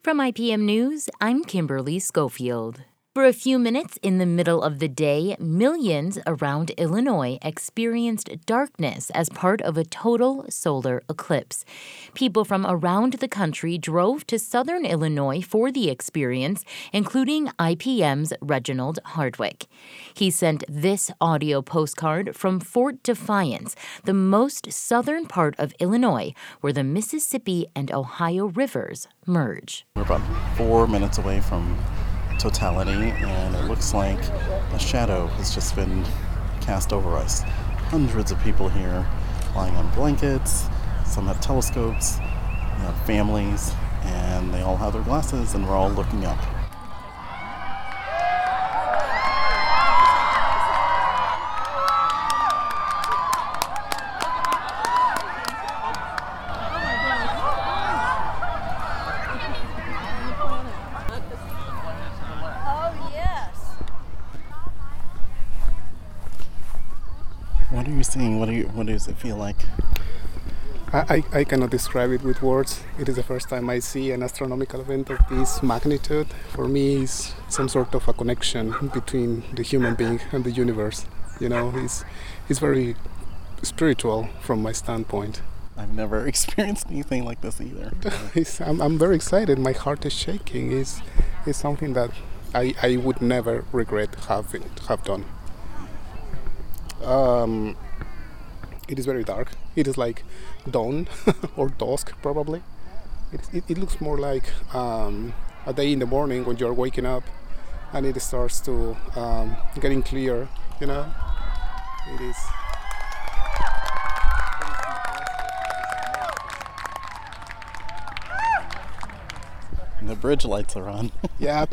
From IPM News, I'm Kimberly Schofield. For a few minutes in the middle of the day, millions around Illinois experienced darkness as part of a total solar eclipse. People from around the country drove to southern Illinois for the experience, including IPM's Reginald Hardwick. He sent this audio postcard from Fort Defiance, the most southern part of Illinois, where the Mississippi and Ohio rivers merge. We're about 4 minutes away from totality, and it looks like a shadow has just been cast over us. Hundreds of people here lying on blankets, some have telescopes, they have families, and they all have their glasses, and we're all looking up. What are you seeing? What does it feel like? I cannot describe it with words. It is the first time I see an astronomical event of this magnitude. For me, it's some sort of a connection between the human being and the universe. You know, it's very spiritual from my standpoint. I've never experienced anything like this either. I'm very excited. My heart is shaking. It's something that I would never regret have done. It is very dark. It is like dawn or dusk, probably. It looks more like a day in the morning when you're waking up and it starts to getting clear, you know. It is. The bridge lights are on. Yeah.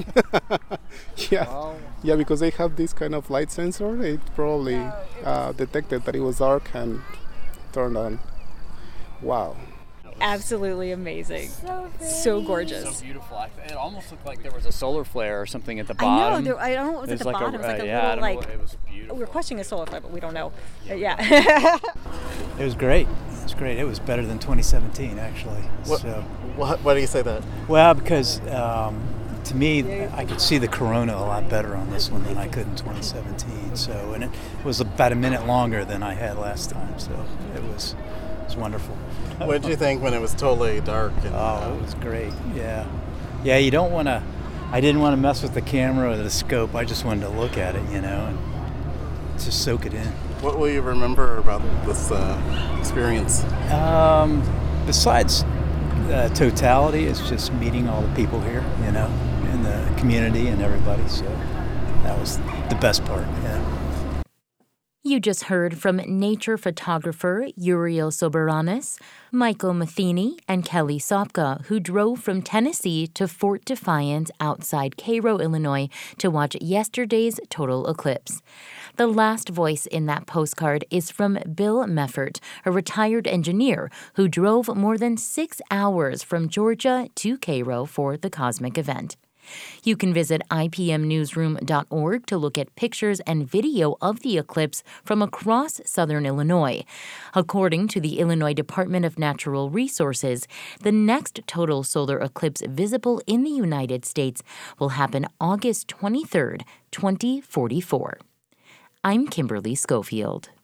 Yeah, because they have this kind of light sensor. It probably detected that it was dark and turned on. Wow. Absolutely amazing. So gorgeous. So beautiful. It almost looked like there was a solar flare or something at the bottom. I don't know what was at the bottom. It was like a little, like, it was beautiful. we were questioning a solar flare, but we don't know. Yeah. It was great. It was better than 2017, actually. Why do you say that? Well, because to me, I could see the corona a lot better on this one than I could in 2017. So, and it was about a minute longer than I had last time. So it was wonderful. What did you think when it was totally dark? It was great. Yeah. You don't want to. I didn't want to mess with the camera or the scope. I just wanted to look at it, you know, and just soak it in. What will you remember about this experience? Besides totality, it's just meeting all the people here, you know, in the community and everybody. So that was the best part, yeah. You just heard from nature photographer Uriel Soberanis, Michael Matheny, and Kelly Sopka, who drove from Tennessee to Fort Defiance outside Cairo, Illinois, to watch yesterday's total eclipse. The last voice in that postcard is from Bill Meffert, a retired engineer who drove more than 6 hours from Georgia to Cairo for the cosmic event. You can visit ipmnewsroom.org to look at pictures and video of the eclipse from across southern Illinois. According to the Illinois Department of Natural Resources, the next total solar eclipse visible in the United States will happen August 23rd, 2044. I'm Kimberly Schofield.